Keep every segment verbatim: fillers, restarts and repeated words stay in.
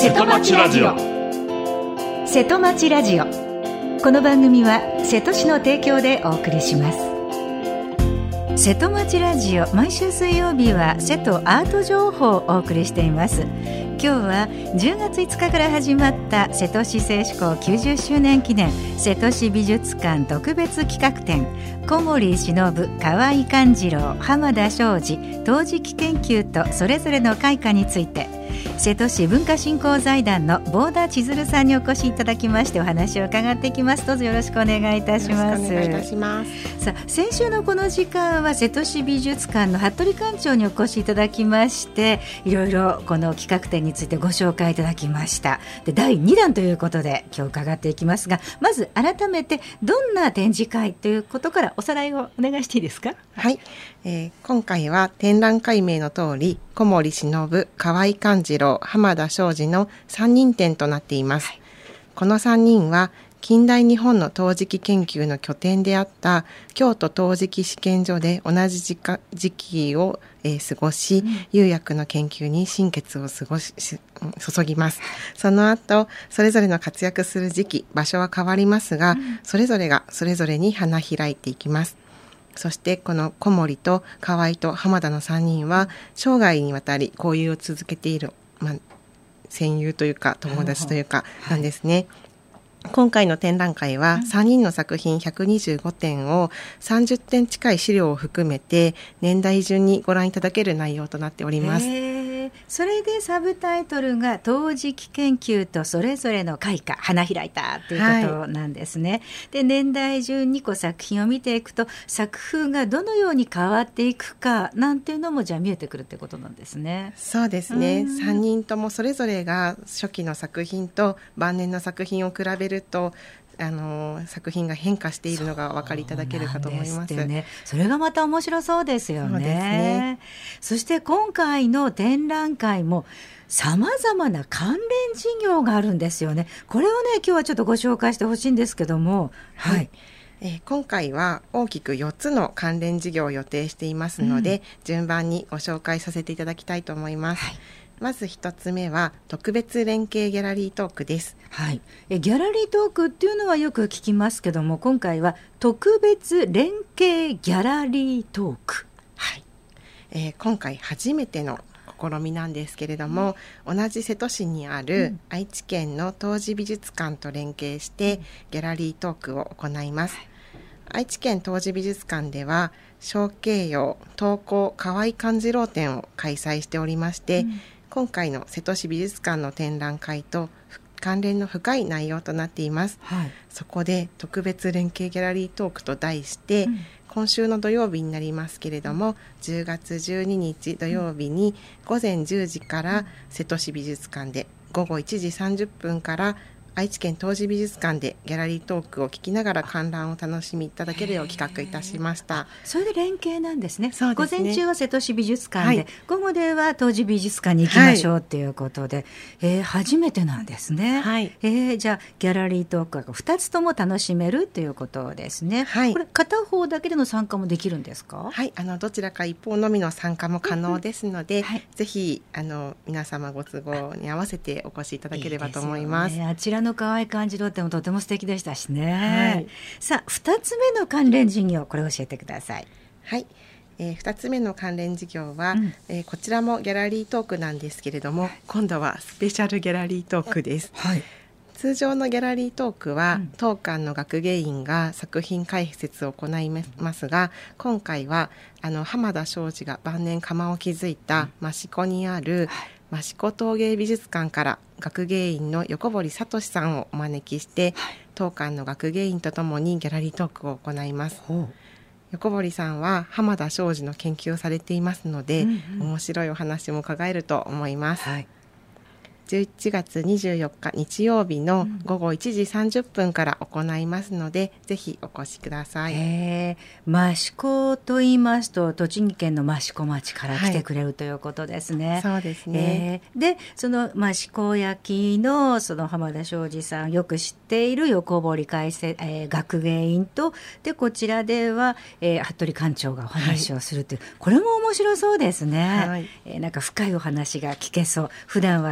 瀬戸町ラジオ。瀬戸町ラジオ、この番組は瀬戸市の提供でお送りします。瀬戸町ラジオ、毎週水曜日は瀬戸アート情報をお送りしています。今日はじゅうがついつかから始まった瀬戸市製紙工きゅうじゅっしゅうねん記念瀬戸市美術館特別企画展、小森忍、河合勘次郎、浜田庄司、陶磁器研究とそれぞれの開花について、瀬戸市文化振興財団の坊田千鶴さんにお越しいただきましてお話を伺っていきます。どうぞよろしくお願いいたします。 よろしくお願いいたします。 さあ、先週のこの時間は瀬戸市美術館の服部館長にお越しいただきまして、いろいろこの企画展についてご紹介いただきました。で、だいにだんということで今日伺っていきますが、まず改めてどんな展示会ということからおさらいをお願いしていいですか？ はい、えー、今回は展覧会名の通り小森忍、河合勘次郎、浜田庄司のさんにん展となっています。はい、このさんにんは近代日本の陶磁器研究の拠点であった京都陶磁器試験所で同じ時期を、えー、過ごし、うん、釉薬の研究に心血を過ごし注ぎます。その後それぞれの活躍する時期、場所は変わりますが、うん、それぞれがそれぞれに花開いていきます。そしてこの小森と河合と浜田のさんにんは生涯にわたり交友を続けている、まあ、戦友というか友達というかなんですね。はい、今回の展覧会はさんにんの作品ひゃくにじゅうごてんをさんじゅってん近い資料を含めて年代順にご覧いただける内容となっております。 それでサブタイトルが陶磁器研究とそれぞれの開花、花開いたということなんですね。はい、で、年代順にこう作品を見ていくと作風がどのように変わっていくかなんていうのもじゃあ見えてくるってことなんですね。 そうですね。さんにんともそれぞれが初期の作品と晩年の作品を比べるとあの作品が変化しているのがお分かりいただけるかと思います。 そうなんですね。それがまた面白そうですよね。 そうですね。 そして今回の展覧会もさまざまな関連事業があるんですよね。これをね今日はちょっとご紹介してほしいんですけども、はい、はい、 えー、今回は大きくよっつの関連事業を予定していますので、うん、順番にご紹介させていただきたいと思います。はい、まず一つ目は特別連携ギャラリートークです。 はい、えギャラリートークっていうのはよく聞きますけども、今回は特別連携ギャラリートーク。 はい、えー、今回初めての試みなんですけれども、うん、同じ瀬戸市にある愛知県の陶磁美術館と連携してギャラリートークを行います。うん、愛知県陶磁美術館では小慶陽陶工河合勘次郎展を開催しておりまして、うん、今回の瀬戸市美術館の展覧会と関連の深い内容となっています。はい、そこで特別連携ギャラリートークと題して、うん、今週の土曜日になりますけれども、じゅうがつじゅうににち土曜日にごぜんじゅうじから瀬戸市美術館で、ごごいちじさんじゅっぷんから愛知県陶磁美術館でギャラリートークを聞きながら観覧を楽しみいただけるよう企画いたしました。 それで連携なんですね。 そうですね。 午前中は瀬戸市美術館で、はい、午後では陶磁美術館に行きましょうということで、はい、えー、初めてなんですね。はい、えー、じゃあギャラリートークがふたつとも楽しめるということですね。はい、これ片方だけでの参加もできるんですか？ はい、あのどちらか一方のみの参加も可能ですので、うん、はい、ぜひあの皆様ご都合に合わせてお越しいただければと思います。 いいですよね。あちらの河合勘次郎展もとても素敵でしたしね。はい、さあふたつめの関連事業、これを教えてください。 はい、えー、ふたつめの関連事業は、うん、えー、こちらもギャラリートークなんですけれども、はい、今度はスペシャルギャラリートークです。はい、通常のギャラリートークは、うん、当館の学芸員が作品解説を行いますが、今回はあの浜田庄司が晩年窯を築いた益子にある、はい、益子陶芸美術館から学芸員の横堀聡さんをお招きして、はい、当館の学芸員とともにギャラリートークを行います。横堀さんは浜田庄司の研究をされていますので、うんうん、面白いお話も伺えると思います。はい、じゅういちがつにじゅうよっか日曜日のごごいちじさんじゅっぷんから行いますので、うん、ぜひお越しください。 えー、益子と言いますと栃木県の益子町から来てくれる、はい、ということですね。 そうですね。 えー、でその益子焼のその浜田庄司さんよく知っている横堀解説、えー、学芸員とでこちらでは、えー、服部館長がお話をするという、はい、これも面白そうですね。はい、えー、なんか深いお話が聞けそう。普段は聞けない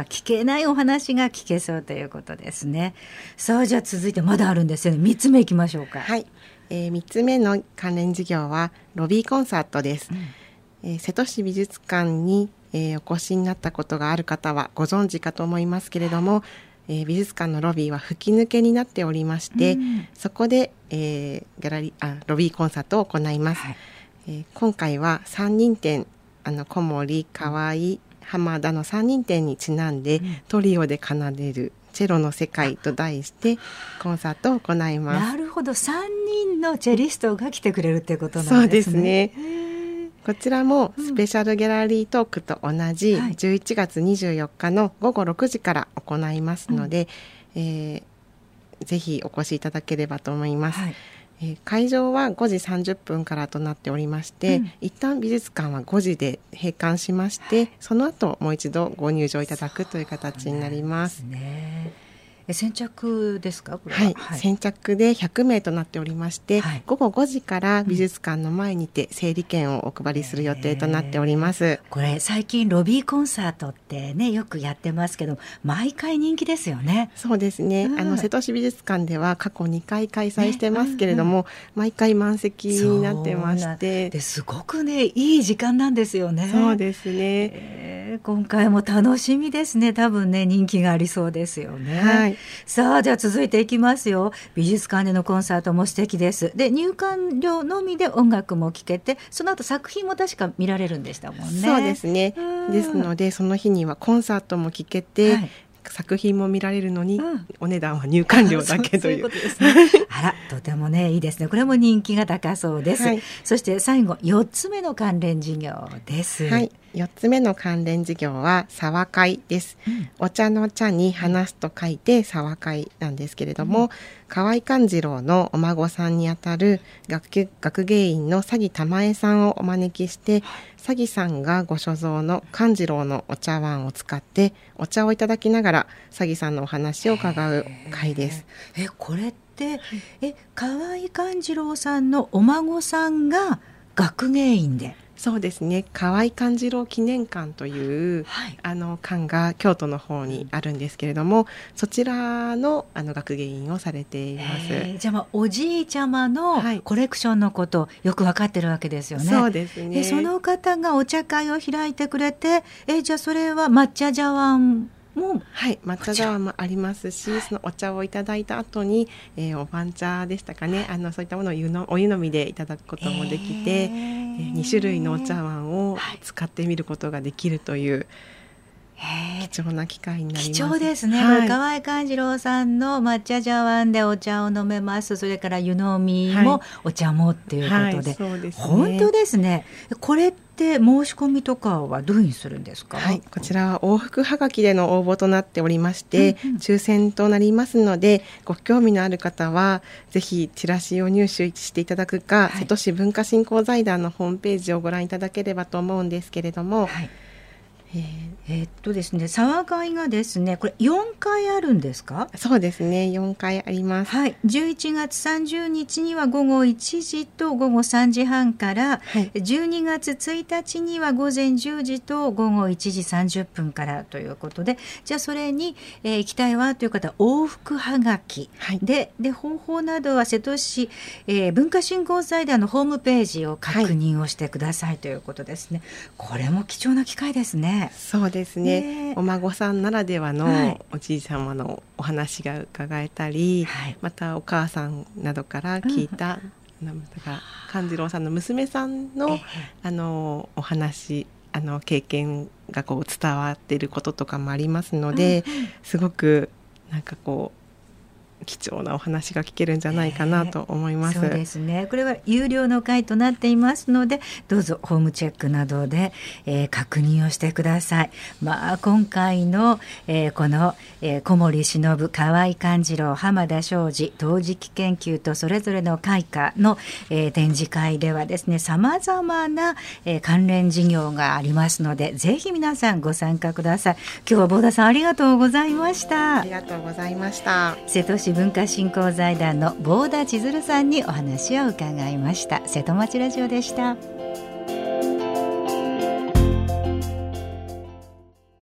ないお話が聞けそうということですね。さあ、じゃあ続いてまだあるんですよね。みっつめいきましょうか。 はい、えー、みっつめの関連事業はロビーコンサートです。うんえー、瀬戸市美術館に、えー、お越しになったことがある方はご存知かと思いますけれども、えー、美術館のロビーは吹き抜けになっておりまして、うん、そこで、えー、ギャラリーあロビーコンサートを行います。はいえー、今回はさんにんてんあの小森、河合、浜田のさんにんてんにちなんで、うん、トリオで奏でるチェロの世界と題してコンサートを行います。 なるほど、さんにんのチェリストが来てくれるっていうことなんですね。 そうですね。こちらもスペシャルギャラリートークと同じじゅういちがつにじゅうよっかのごごろくじから行いますので、うんえー、ぜひお越しいただければと思います。はいえー、会場はごじさんじゅっぷんからとなっておりまして、うん、一旦美術館はごじで閉館しまして、はい、その後もう一度ご入場いただくという形になります。 そうですね。先着ですかこれは、 はいはい、先着でひゃくめいとなっておりまして、はい、ごごごじから美術館の前にて整理券をお配りする予定となっております。 これ最近ロビーコンサートってねよくやってますけど毎回人気ですよね。 そうですね、うん、あの瀬戸市美術館では過去にかい開催してますけれども、ねうんうん、毎回満席になってましてですごくねいい時間なんですよね。 そうですね、 えー、今回も楽しみですね。多分ね人気がありそうですよね。はいさあ、では続いていきますよ。美術館でのコンサートも素敵です。で、入館料のみで音楽も聴けて、その後作品も確か見られるんでしたもんね。 そうですね。ですので、その日にはコンサートも聴けて、はい作品も見られるのに、うん、お値段は入館料だけという。そういうことですね。 あら、とてもねいいですね。これも人気が高そうです。はい、そして最後よっつめの関連事業です。 はい、よっつめの関連事業は沢会です。うん、お茶の茶に話すと書いて沢会なんですけれども、うん、河合勘次郎のお孫さんにあたる 学, 学芸員の佐木玉江さんをお招きして、佐木さんがご所蔵の勘次郎のお茶碗を使ってお茶をいただきながら佐木さんのお話を伺う会です。 えこれってえ河合勘次郎さんのお孫さんが学芸員で。 そうですね、河合勘次郎記念館という、はい、あの館が京都の方にあるんですけれども、そちら の, あの学芸員をされています。 えー、じゃあ、まあ、おじいちゃまのコレクションのことをよく分かってるわけですよね。 そうですね。 でその方がお茶会を開いてくれて、えじゃあそれは抹茶茶碗もはい、抹茶茶碗もありますし、はい、そのお茶をいただいた後に、えー、お番茶でしたかね、あのそういったものを湯のお湯飲みでいただくこともできて、えーえー、にしゅるいのお茶碗を使ってみることができるという、はい、貴重な機会になります。 貴重ですね。はい、河合勘次郎さんの抹茶茶碗でお茶を飲めます。それから湯飲みもお茶もっていうことで、はいはい、そうですね、本当ですね。これで申し込みとかはどういうふうにするんですか？ はい、こちらは往復はがきでの応募となっておりまして、うんうん、抽選となりますので、ご興味のある方はぜひチラシを入手していただくか、はい、瀬戸市文化振興財団のホームページをご覧いただければと思うんですけれども、はいえーえー、っとですね、沢会がですね、これよんかいあるんですか？ そうですね、よんかいあります。 はい、じゅういちがつさんじゅうにちにはごごいちじとごごさんじはんから、はい、じゅうにがつついたちにはごぜんじゅうじとごごいちじさんじゅっぷんからということで、じゃあそれに、えー、行きたいわという方は往復はがき、はい、で, で方法などは瀬戸市、えー、文化振興財団のホームページを確認をしてください、はい、ということですね。これも貴重な機会ですね。 そうですね、お孫さんならではのおじいさまのお話が伺えたり、はい、またお母さんなどから聞いた、うん、なんか勘次郎さんの娘さん の, あのお話、あの経験がこう伝わっていることとかもありますので、うん、すごくなんかこう貴重なお話が聞けるんじゃないかなと思います。 そうですね、これは有料の会となっていますので、どうぞホームチェックなどで、えー、確認をしてください。まあ、今回の、えー、この、えー、小森忍、河合勘次郎、浜田庄司陶磁器研究とそれぞれの会科の、えー、展示会ではですね、さまざまな、えー、関連事業がありますので、ぜひ皆さんご参加ください。今日は坊田さんありがとうございました。 ありがとうございました。 瀬戸市文化振興財団の坊田千鶴さんにお話を伺いました。瀬戸町ラジオでした。